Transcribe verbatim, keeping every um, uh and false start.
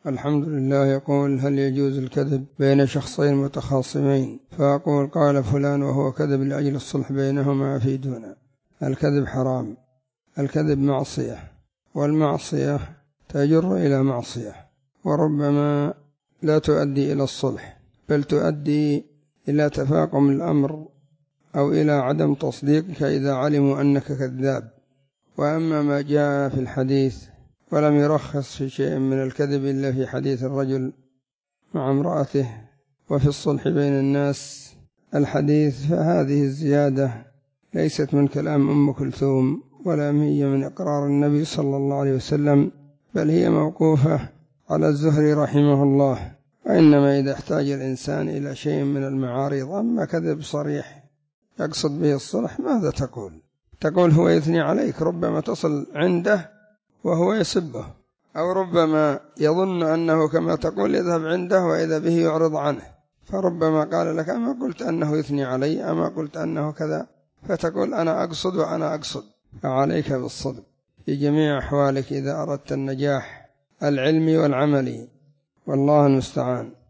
الحمد لله. يقول: هل يجوز الكذب بين شخصين متخاصمين؟ فأقول: قال فلان وهو كذب لأجل الصلح بينهما أفيدونا. الكذب حرام، الكذب معصية، والمعصية تجر إلى معصية، وربما لا تؤدي إلى الصلح، بل تؤدي إلى تفاقم الأمر أو إلى عدم تصديقك إذا علموا أنك كذاب. وأما ما جاء في الحديث ولم يرخص في شيء من الكذب إلا في حديث الرجل مع امرأته وفي الصلح بين الناس الحديث، فهذه الزيادة ليست من كلام أم كلثوم ولا هي من إقرار النبي صلى الله عليه وسلم، بل هي موقوفة على الزهري رحمه الله. وإنما إذا احتاج الإنسان إلى شيء من المعارض، أما كذب صريح يقصد به الصلح، ماذا تقول؟ تقول هو يثني عليك، ربما تصل عنده وهو يسبه، أو ربما يظن أنه كما تقول يذهب عنده وإذا به يعرض عنه، فربما قال لك: أما قلت أنه يثني علي، أما قلت أنه كذا، فتقول أنا أقصد وأنا أقصد. فعليك بالصدق في جميع أحوالك إذا أردت النجاح العلمي والعملي، والله المستعان.